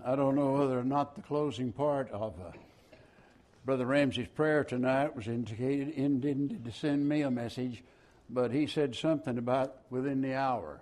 I don't know whether or not the closing part of Brother Ramsey's prayer tonight was intended to send me a message, but he said something about within the hour.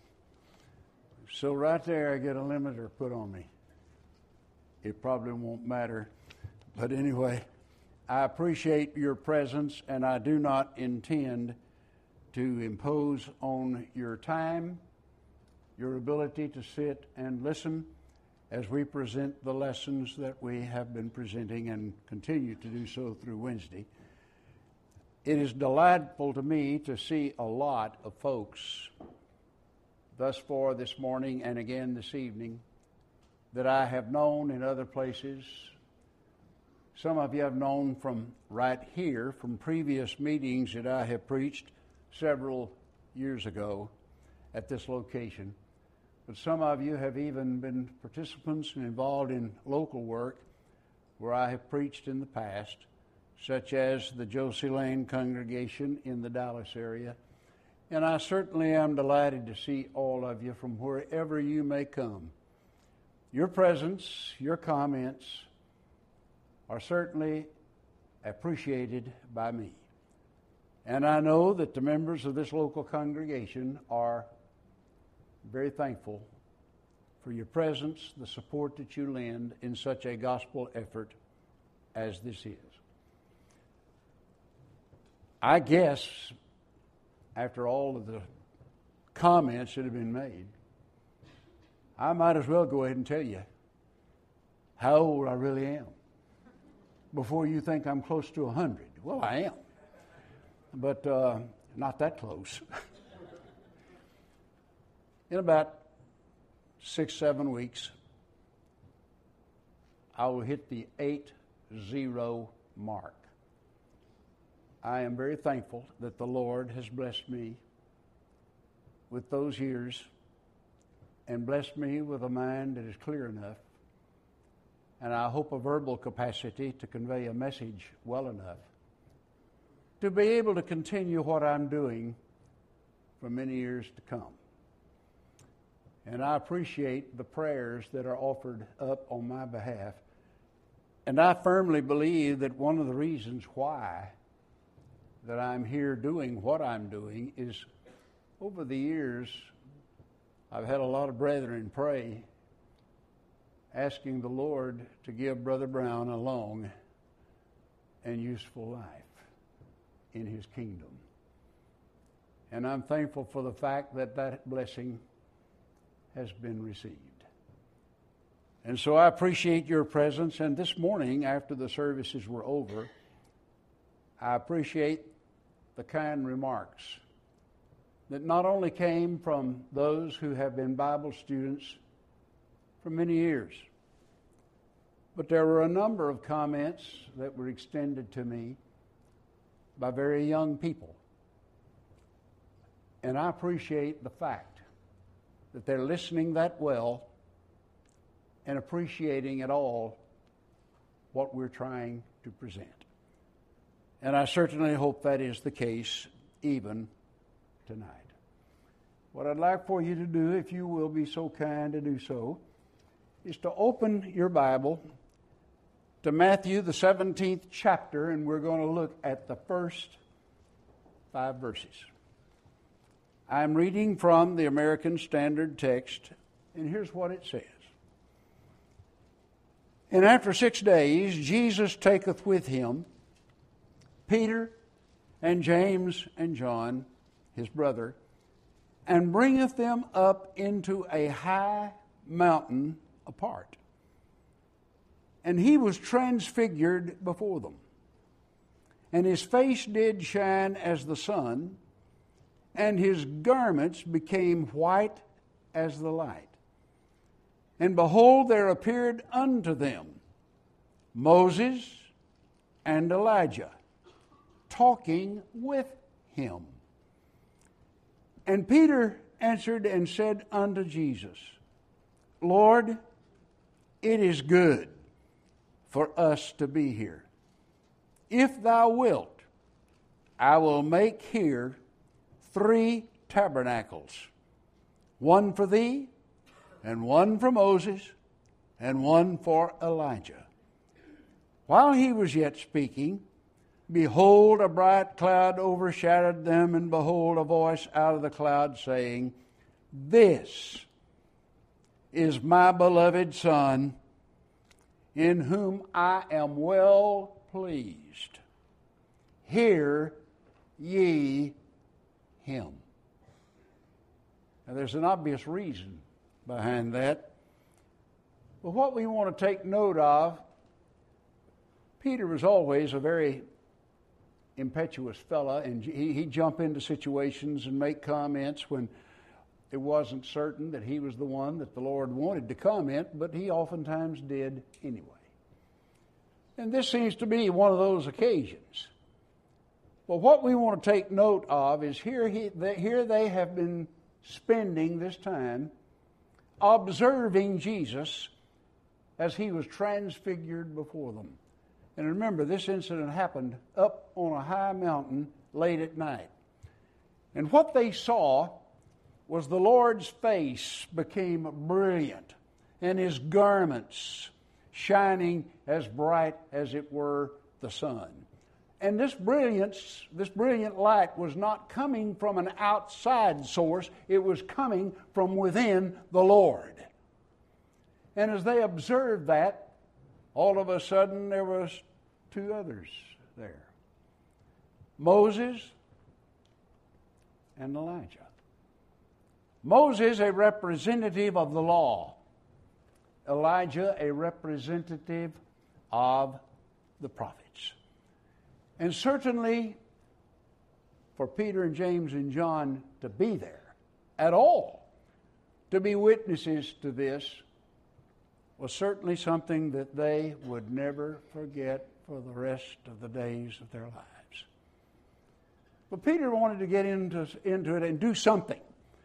So right there I get a limiter put on me. It probably won't matter. But anyway, I appreciate your presence, and I do not intend to impose on your time, your ability to sit and listen as we present the lessons that we have been presenting and continue to do so through Wednesday. It is delightful to me to see a lot of folks thus far this morning and again this evening that I have known in other places. Some of you have known from right here, from previous meetings that I have preached several years ago at this location. But some of you have even been participants and involved in local work where I have preached in the past, such as the Josie Lane congregation in the Dallas area. And I certainly am delighted to see all of you from wherever you may come. Your presence, your comments are certainly appreciated by me. And I know that the members of this local congregation are very thankful for your presence, the support that you lend in such a gospel effort as this is. I guess, after all of the comments that have been made, I might as well go ahead and tell you how old I really am before you think I'm close to 100. Well, I am, but not that close. In about 6-7 weeks, I will hit the 80 mark. I am very thankful that the Lord has blessed me with those years and blessed me with a mind that is clear enough, and I hope a verbal capacity to convey a message well enough to be able to continue what I'm doing for many years to come. And I appreciate the prayers that are offered up on my behalf. And I firmly believe that one of the reasons why that I'm here doing what I'm doing is over the years I've had a lot of brethren pray, asking the Lord to give Brother Brown a long and useful life in his kingdom. And I'm thankful for the fact that that blessing has been received. And so I appreciate your presence. And this morning, after the services were over, I appreciate the kind remarks that not only came from those who have been Bible students for many years, but there were a number of comments that were extended to me by very young people. And I appreciate the fact that they're listening that well and appreciating at all what we're trying to present. And I certainly hope that is the case even tonight. What I'd like for you to do, if you will be so kind to do so, is to open your Bible to Matthew, the 17th chapter, and we're going to look at the first 5 verses. I'm reading from the American Standard Text, and here's what it says. And after 6 days, Jesus taketh with him Peter and James and John, his brother, and bringeth them up into a high mountain apart. And he was transfigured before them. And his face did shine as the sun, and his garments became white as the light. And behold, there appeared unto them Moses and Elijah, talking with him. And Peter answered and said unto Jesus, Lord, it is good for us to be here. If thou wilt, I will make here 3 tabernacles, one for thee, and one for Moses, and one for Elijah. While he was yet speaking, behold, a bright cloud overshadowed them, and behold, a voice out of the cloud saying, This is my beloved Son, in whom I am well pleased. Hear ye him. Now, there's an obvious reason behind that. But what we want to take note of, Peter was always a very impetuous fella, and he'd jump into situations and make comments when it wasn't certain that he was the one that the Lord wanted to comment, but he oftentimes did anyway. And this seems to be one of those occasions. But what we want to take note of is here they have been spending this time observing Jesus as he was transfigured before them. And remember, this incident happened up on a high mountain late at night. And what they saw was the Lord's face became brilliant, and his garments shining as bright as it were the sun. And this brilliant light was not coming from an outside source. It was coming from within the Lord. And as they observed that, all of a sudden there was two others there. Moses and Elijah. Moses, a representative of the law. Elijah, a representative of the prophets. And certainly for Peter and James and John to be there at all, to be witnesses to this, was certainly something that they would never forget for the rest of the days of their lives. But Peter wanted to get into it and do something.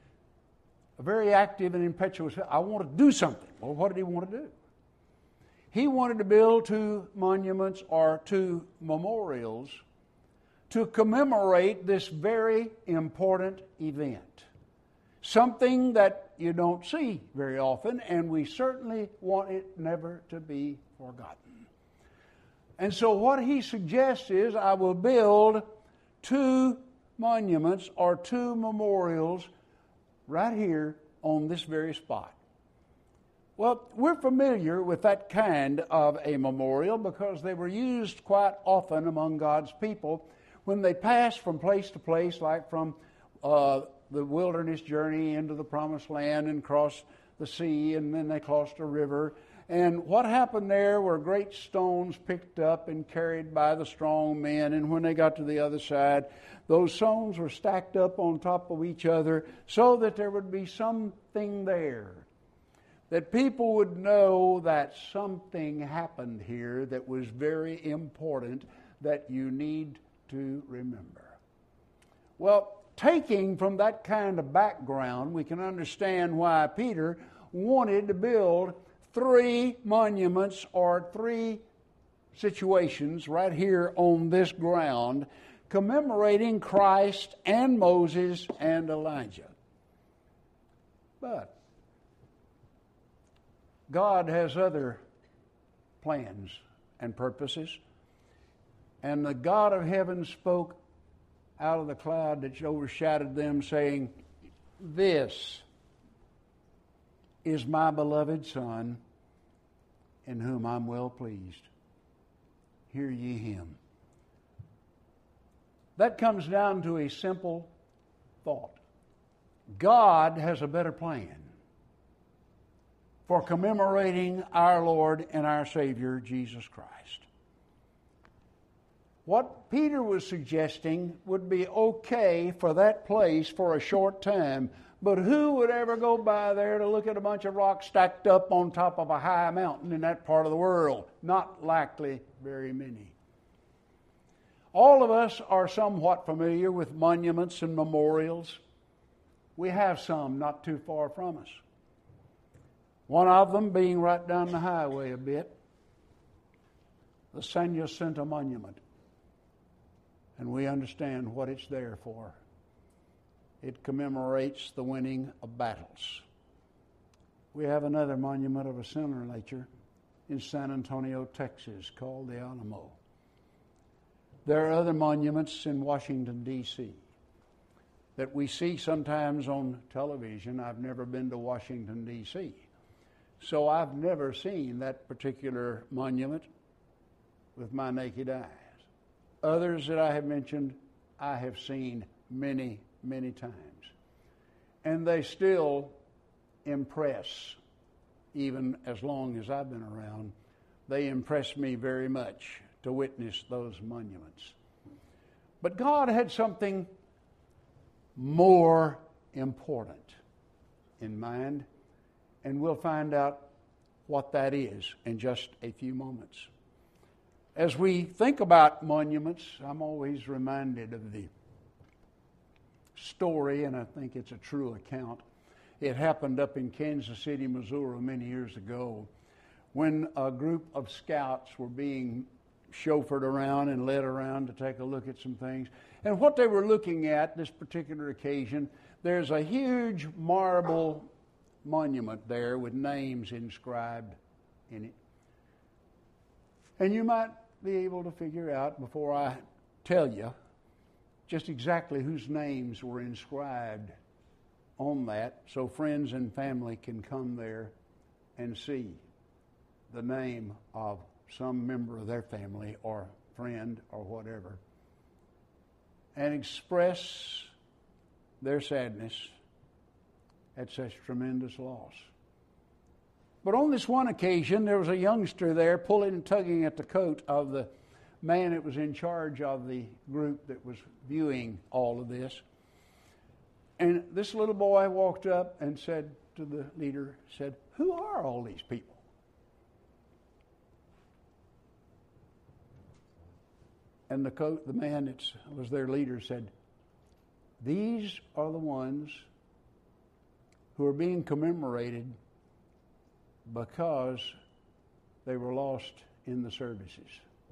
A very active and impetuous, I want to do something. Well, what did he want to do? He wanted to build two monuments or two memorials to commemorate this very important event. Something that you don't see very often, and we certainly want it never to be forgotten. And so what he suggests is, I will build two monuments or two memorials right here on this very spot. Well, we're familiar with that kind of a memorial because they were used quite often among God's people when they passed from place to place, like from the wilderness journey into the promised land and crossed the sea, and then they crossed a river. And what happened there were great stones picked up and carried by the strong men, and when they got to the other side, those stones were stacked up on top of each other so that there would be something there, that people would know that something happened here that was very important that you need to remember. Well, taking from that kind of background, we can understand why Peter wanted to build three monuments or three situations right here on this ground commemorating Christ and Moses and Elijah. But God has other plans and purposes. And the God of heaven spoke out of the cloud that overshadowed them, saying, This is my beloved Son, in whom I'm well pleased. Hear ye him. That comes down to a simple thought. God has a better plan for commemorating our Lord and our Savior, Jesus Christ. What Peter was suggesting would be okay for that place for a short time, but who would ever go by there to look at a bunch of rocks stacked up on top of a high mountain in that part of the world? Not likely very many. All of us are somewhat familiar with monuments and memorials. We have some not too far from us. One of them being right down the highway a bit, the San Jacinto Monument. And we understand what it's there for. It commemorates the winning of battles. we have another monument of a similar nature in San Antonio, Texas, called the Alamo. There are other monuments in Washington, D.C. that we see sometimes on television. I've never been to Washington, D.C., so I've never seen that particular monument with my naked eyes. Others that I have mentioned, I have seen many, many times. And they still impress, even as long as I've been around. They impress me very much to witness those monuments. But God had something more important in mind, and we'll find out what that is in just a few moments. As we think about monuments, I'm always reminded of the story, and I think it's a true account. It happened up in Kansas City, Missouri, many years ago, when a group of scouts were being chauffeured around and led around to take a look at some things. And what they were looking at this particular occasion, there's a huge marble monument there with names inscribed in it. And you might be able to figure out, before I tell you, just exactly whose names were inscribed on that, so friends and family can come there and see the name of some member of their family or friend or whatever, and express their sadness at such tremendous loss. But on this one occasion, there was a youngster there pulling and tugging at the coat of the man that was in charge of the group that was viewing all of this. And this little boy walked up and said to the leader, said, "Who are all these people?" And the man that was their leader said, "These are the ones who are being commemorated because they were lost in the services."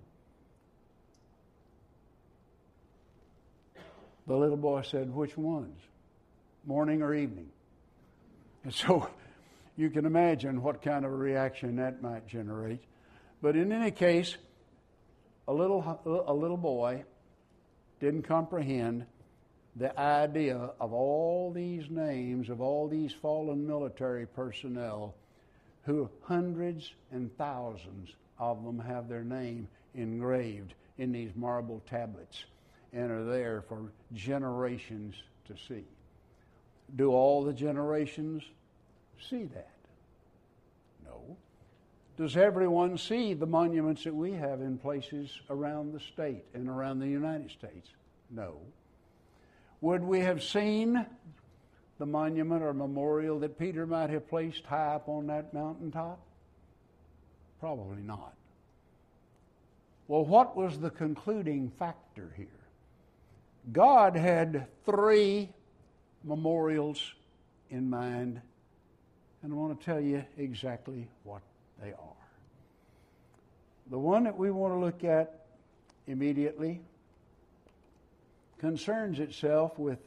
The little boy said, "Which ones? Morning or evening?" And so you can imagine what kind of a reaction that might generate. But in any case, a little boy didn't comprehend the idea of all these names of all these fallen military personnel, who hundreds and thousands of them have their name engraved in these marble tablets and are there for generations to see. Do all the generations see that? No. Does everyone see the monuments that we have in places around the state and around the United States? No. Would we have seen the monument or memorial that Peter might have placed high up on that mountaintop? Probably not. Well, what was the concluding factor here? God had 3 memorials in mind, and I want to tell you exactly what they are. The one that we want to look at immediately concerns itself with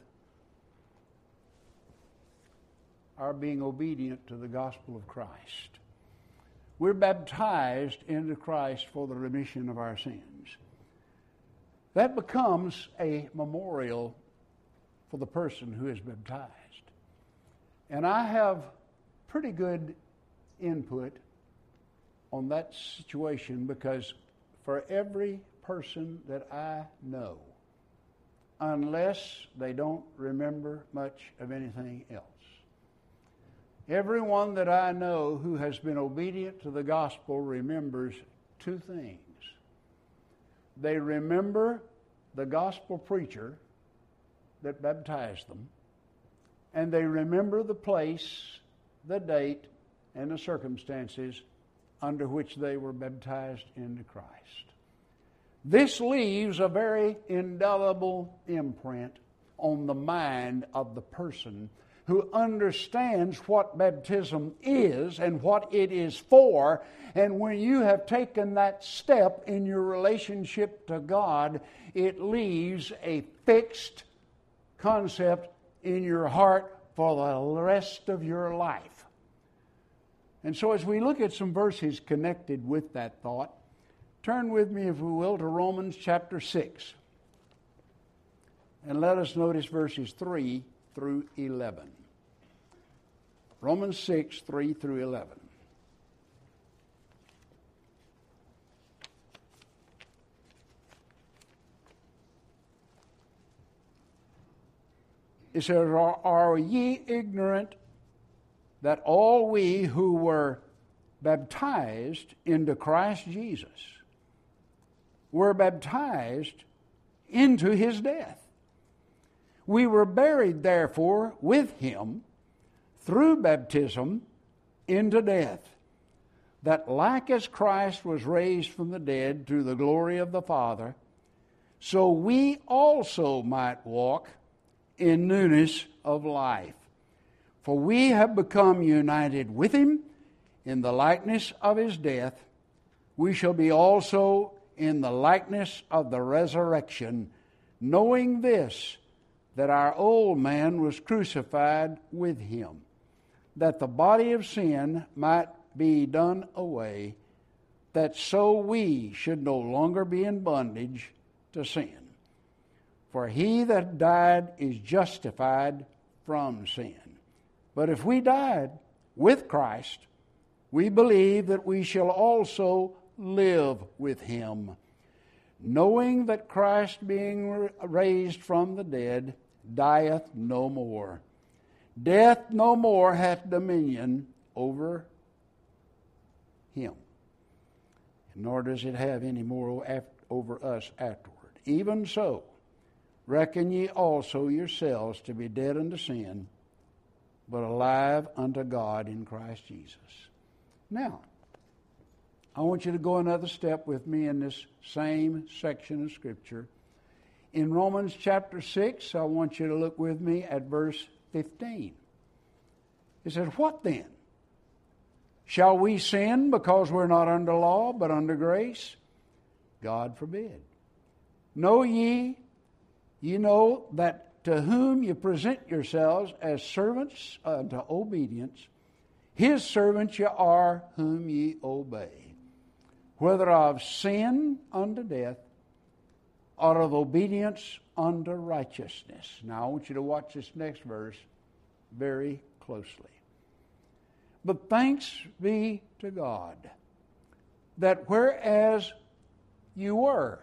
our being obedient to the gospel of Christ. We're baptized into Christ for the remission of our sins. That becomes a memorial for the person who is baptized. And I have pretty good input on that situation, because for every person that I know, unless they don't remember much of anything else, everyone that I know who has been obedient to the gospel remembers 2 things. They remember the gospel preacher that baptized them, and they remember the place, the date, and the circumstances under which they were baptized into Christ. This leaves a very indelible imprint on the mind of the person who understands what baptism is and what it is for. And when you have taken that step in your relationship to God, it leaves a fixed concept in your heart for the rest of your life. And so as we look at some verses connected with that thought, turn with me, if we will, to Romans chapter 6. And let us notice verses 3 through 11. Romans 6, 3 through 11. It says, Are ye ignorant that all we who were baptized into Christ Jesus were baptized into his death? We were buried, therefore, with him through baptism into death, that like as Christ was raised from the dead through the glory of the Father, so we also might walk in newness of life. For we have become united with him in the likeness of his death. We shall be also in the likeness of the resurrection, knowing this, that our old man was crucified with him, that the body of sin might be done away, that so we should no longer be in bondage to sin. For he that died is justified from sin. But if we died with Christ, we believe that we shall also live with him, knowing that Christ, being raised from the dead, dieth no more. Death no more hath dominion over him, nor does it have any more over us afterward. Even so, reckon ye also yourselves to be dead unto sin, but alive unto God in Christ Jesus. Now, I want you to go another step with me in this same section of Scripture. In Romans chapter 6, I want you to look with me at verse 15. It says, What then? Shall we sin because we're not under law, but under grace? God forbid. Know ye know that to whom you present yourselves as servants unto obedience, his servants ye are whom ye obey, whether of sin unto death, or of obedience unto righteousness. Now I want you to watch this next verse very closely. But thanks be to God, that whereas you were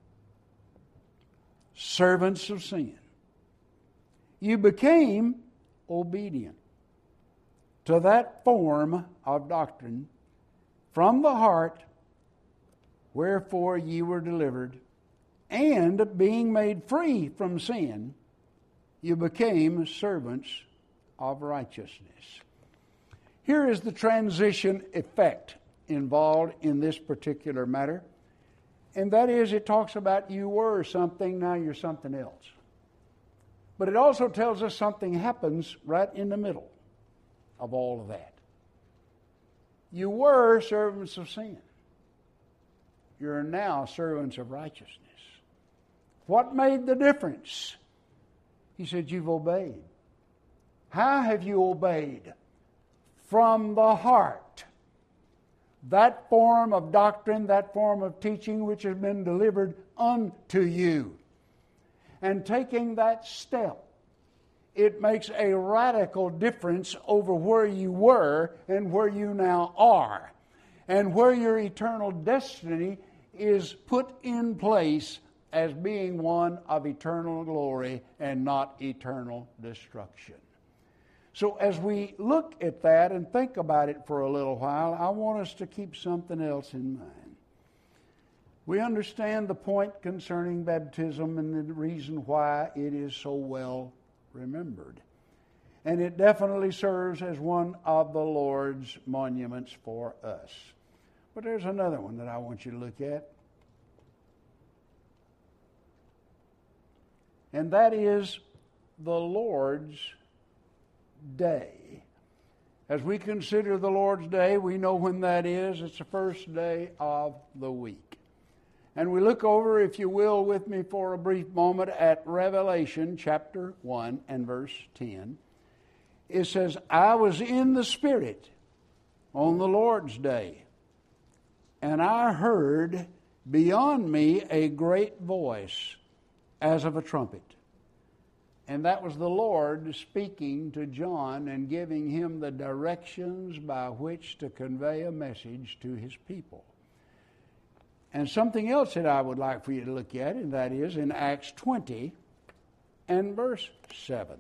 servants of sin, you became obedient to that form of doctrine from the heart, wherefore ye were delivered, and being made free from sin, you became servants of righteousness. Here is the transition effect involved in this particular matter, and that is, it talks about you were something, now you're something else. But it also tells us something happens right in the middle of all of that. You were servants of sin. You're now servants of righteousness. What made the difference? He said, you've obeyed. How have you obeyed? From the heart. That form of doctrine, that form of teaching which has been delivered unto you. And taking that step, it makes a radical difference over where you were and where you now are, and where your eternal destiny is put in place as being one of eternal glory and not eternal destruction. So as we look at that and think about it for a little while, I want us to keep something else in mind. We understand the point concerning baptism and the reason why it is so well remembered. And it definitely serves as one of the Lord's monuments for us. But there's another one that I want you to look at. And that is the Lord's Day. As we consider the Lord's Day, we know when that is. It's the first day of the week. And we look over, if you will, with me for a brief moment at Revelation chapter 1 and verse 10. It says, I was in the Spirit on the Lord's day. And I heard beyond me a great voice as of a trumpet. And that was the Lord speaking to John and giving him the directions by which to convey a message to his people. And something else that I would like for you to look at, and that is in Acts 20 and verse 7.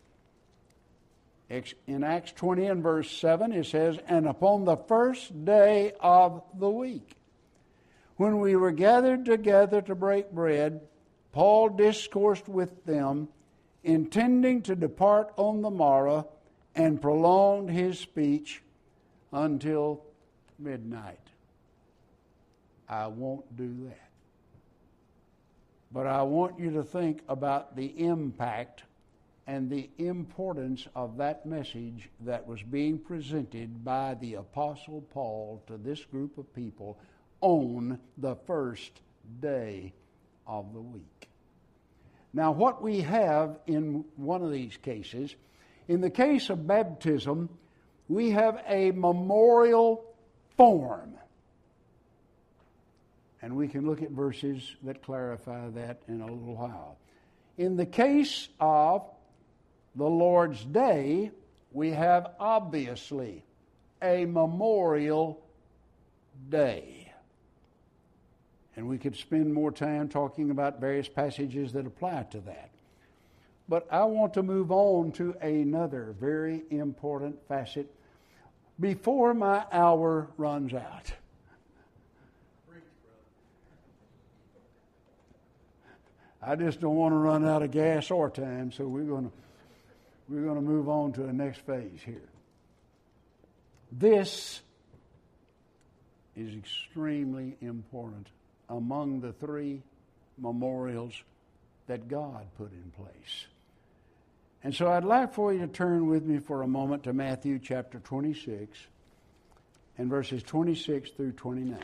In Acts 20 and verse 7 it says, "And upon the first day of the week, when we were gathered together to break bread, Paul discoursed with them, intending to depart on the morrow, and prolonged his speech until midnight." I won't do that. But I want you to think about the impact and the importance of that message that was being presented by the Apostle Paul to this group of people on the first day of the week. Now, what we have in one of these cases, in the case of baptism, we have a memorial form. And we can look at verses that clarify that in a little while. In the case of the Lord's Day, we have obviously a memorial day. And we could spend more time talking about various passages that apply to that. But I want to move on to another very important facet before my hour runs out. I just don't want to run out of gas or time, so we're going to move on to the next phase here. This is extremely important among the three memorials that God put in place. And so I'd like for you to turn with me for a moment to Matthew chapter 26 and verses 26 through 29.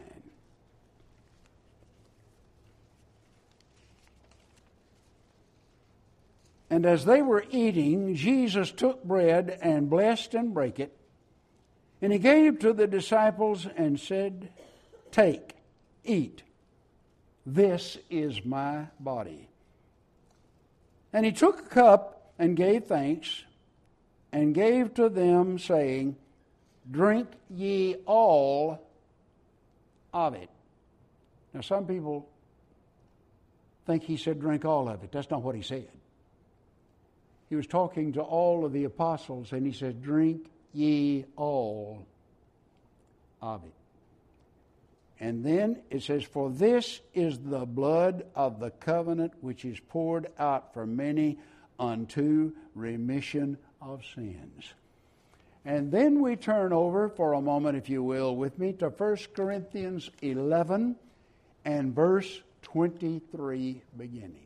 "And as they were eating, Jesus took bread and blessed and brake it, and he gave to the disciples and said, 'Take, eat. This is my body.' And he took a cup and gave thanks, and gave to them, saying, 'Drink ye all of it.'" Now, some people think he said drink all of it. That's not what he said. He was talking to all of the apostles, and he said, "Drink ye all of it." And then it says, "For this is the blood of the covenant which is poured out for many unto remission of sins." And then we turn over for a moment, if you will, with me to 1 Corinthians 11 and verse 23 beginning.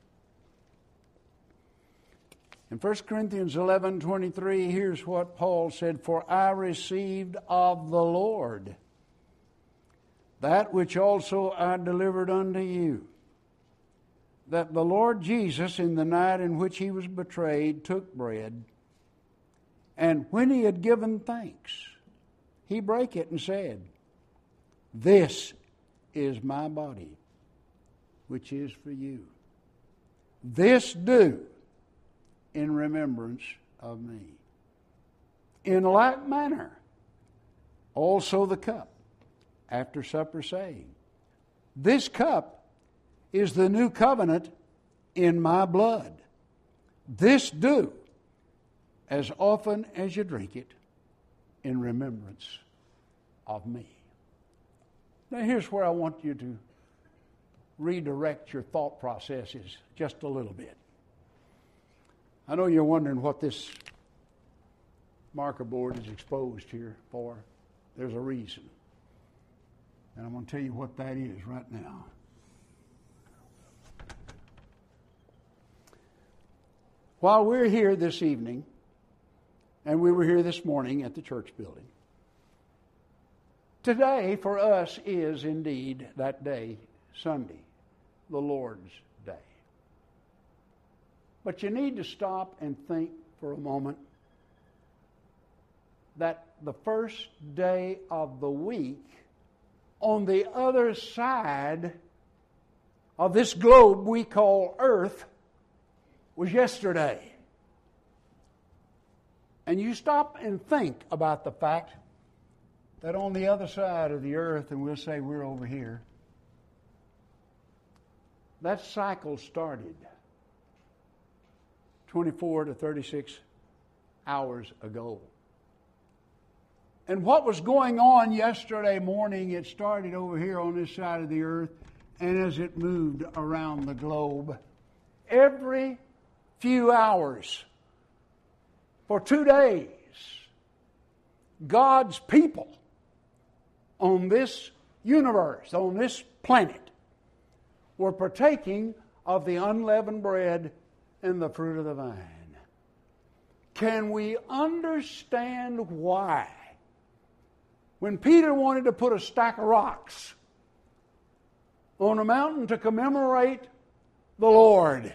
In 1 Corinthians 11:23, here's what Paul said, "For I received of the Lord that which also I delivered unto you, that the Lord Jesus, in the night in which he was betrayed, took bread, and when he had given thanks, he brake it and said, 'This is my body, which is for you. This do in remembrance of me.' In like manner, also the cup after supper, saying, 'This cup is the new covenant in my blood. This do as often as you drink it in remembrance of me.'" Now here's where I want you to redirect your thought processes just a little bit. I know you're wondering what this marker board is exposed here for. There's a reason. And I'm going to tell you what that is right now. While we're here this evening, and we were here this morning at the church building, today for us is indeed that day, Sunday, the Lord's Day. But you need to stop and think for a moment. that the first day of the week on the other side of this globe we call Earth was yesterday. And you stop and think about the fact that on the other side of the earth, and we'll say we're over here, that cycle started 24 to 36 hours ago. And what was going on yesterday morning, it started over here on this side of the earth, and as it moved around the globe, every few hours, for 2 days, God's people on this universe, on this planet, were partaking of the unleavened bread and the fruit of the vine. Can we understand why? When Peter wanted to put a stack of rocks on a mountain to commemorate the Lord,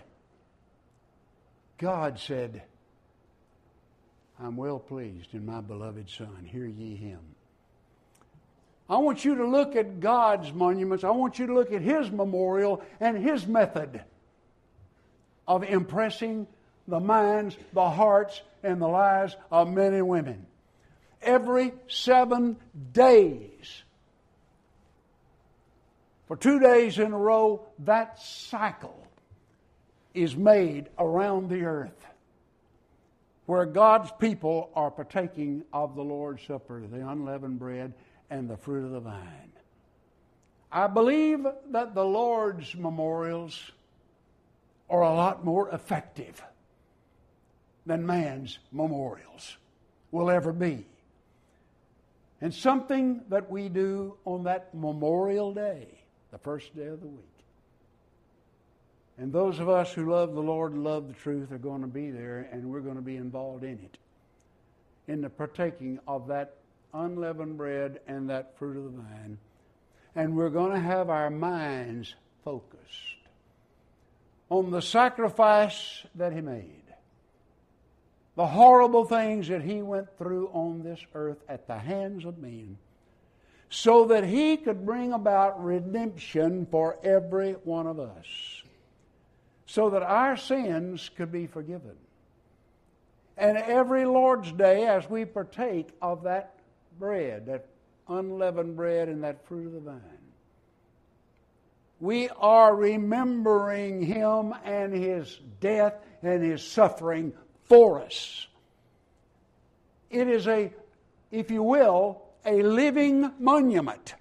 God said, I'm well pleased in my beloved Son. Hear ye him. I want you to look at God's monuments. I want you to look at His memorial and His method of impressing the minds, the hearts, and the lives of men and women. Every 7 days, for 2 days in a row, that cycle is made around the earth, where God's people are partaking of the Lord's Supper, the unleavened bread, and the fruit of the vine. I believe that the Lord's memorials are a lot more effective than man's memorials will ever be. And something that we do on that Memorial Day, the first day of the week, and those of us who love the Lord and love the truth are going to be there, and we're going to be involved in it, in the partaking of that unleavened bread and that fruit of the vine. And we're going to have our minds focused on the sacrifice that He made, the horrible things that He went through on this earth at the hands of men, so that He could bring about redemption for every one of us, so that our sins could be forgiven. And every Lord's Day, as we partake of that bread, that unleavened bread and that fruit of the vine, we are remembering Him and His death and His suffering for us. It is a, if you will, a living monument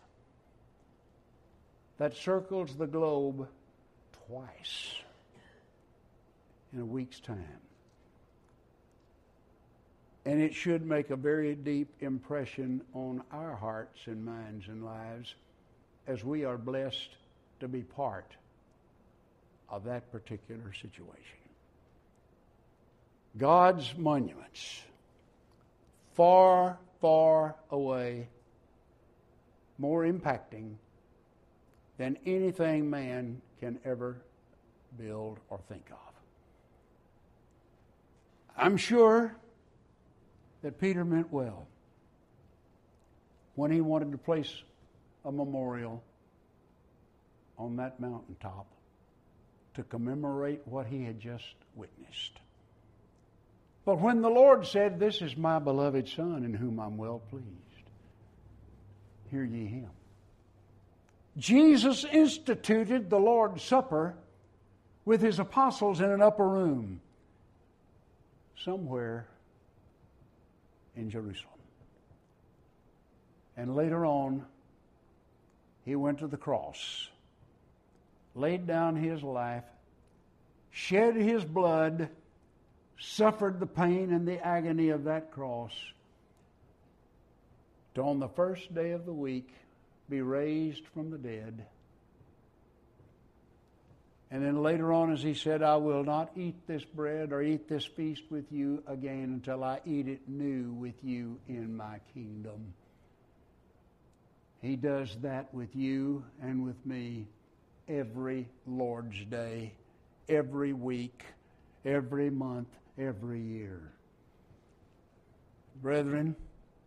that circles the globe twice in a week's time. And it should make a very deep impression on our hearts and minds and lives as we are blessed to be part of that particular situation. God's monuments, far, far away, more impacting than anything man can ever build or think of. I'm sure that Peter meant well when he wanted to place a memorial on that mountaintop to commemorate what he had just witnessed. But when the Lord said, "This is my beloved Son in whom I'm well pleased," hear ye him. Jesus instituted the Lord's Supper with His apostles in an upper room somewhere in Jerusalem. And later on, He went to the cross, laid down His life, shed His blood, suffered the pain and the agony of that cross, to on the first day of the week be raised from the dead. And then later on, as He said, "I will not eat this bread or eat this feast with you again until I eat it new with you in my kingdom." He does that with you and with me every Lord's Day, every week, every month, every year. Brethren,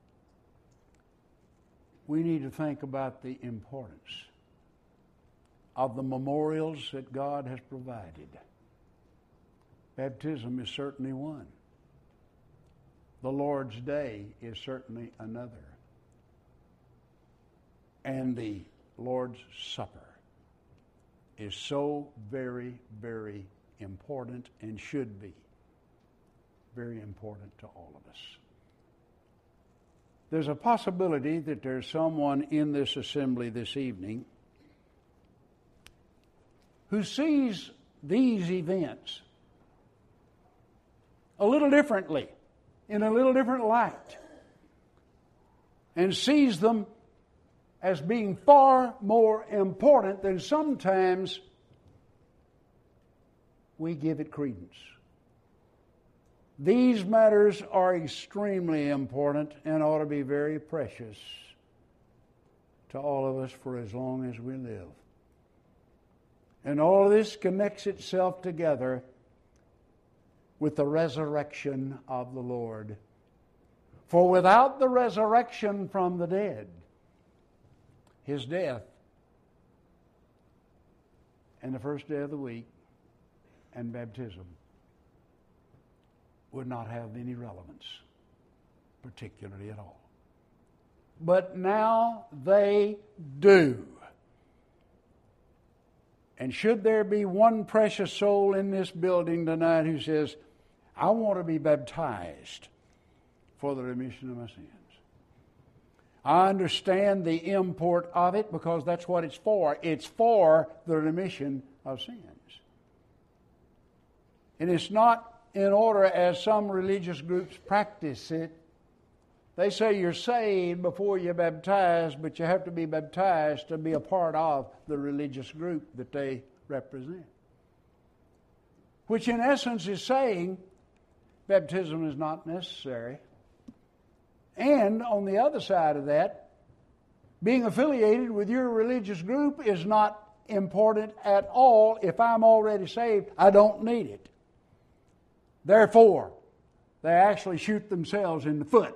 we need to think about the importance of the memorials that God has provided. Baptism is certainly one. The Lord's Day is certainly another. And the Lord's Supper is so very, very important and should be very important to all of us. There's a possibility that there's someone in this assembly this evening who sees these events a little differently, in a little different light, and sees them as being far more important than sometimes we give it credence. These matters are extremely important and ought to be very precious to all of us for as long as we live. And all of this connects itself together with the resurrection of the Lord. For without the resurrection from the dead, His death and the first day of the week and baptism would not have any relevance, particularly at all. But now they do. And should there be one precious soul in this building tonight who says, I want to be baptized for the remission of my sins, I understand the import of it because that's what it's for. It's for the remission of sins. And it's not in order as some religious groups practice it. They say you're saved before you're baptized, but you have to be baptized to be a part of the religious group that they represent. Which in essence is saying baptism is not necessary. And on the other side of that, being affiliated with your religious group is not important at all. If I'm already saved, I don't need it. Therefore, they actually shoot themselves in the foot.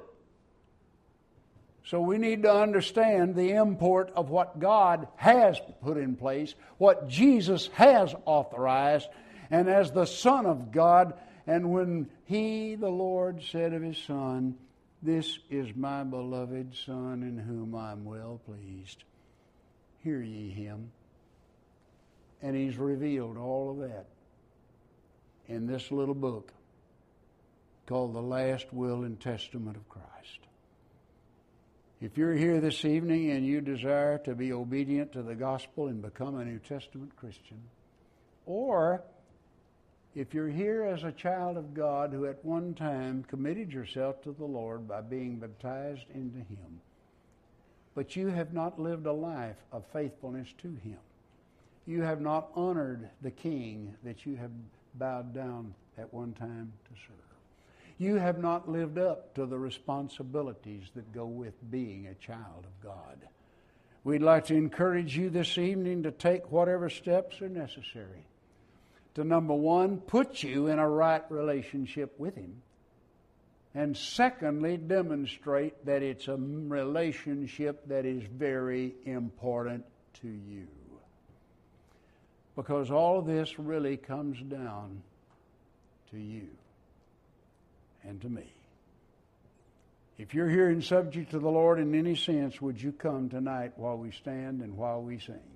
So we need to understand the import of what God has put in place, what Jesus has authorized, and as the Son of God, and when He, the Lord, said of His Son, this is my beloved Son in whom I'm well pleased. Hear ye Him. And He's revealed all of that in this little book called The Last Will and Testament of Christ. If you're here this evening and you desire to be obedient to the gospel and become a New Testament Christian, or if you're here as a child of God who at one time committed yourself to the Lord by being baptized into Him, but you have not lived a life of faithfulness to Him, you have not honored the King that you have bowed down at one time to serve, you have not lived up to the responsibilities that go with being a child of God, we'd like to encourage you this evening to take whatever steps are necessary to, number one, put you in a right relationship with Him, and secondly, demonstrate that it's a relationship that is very important to you. Because all of this really comes down to you and to me. If you're here and subject to the Lord in any sense, would you come tonight while we stand and while we sing?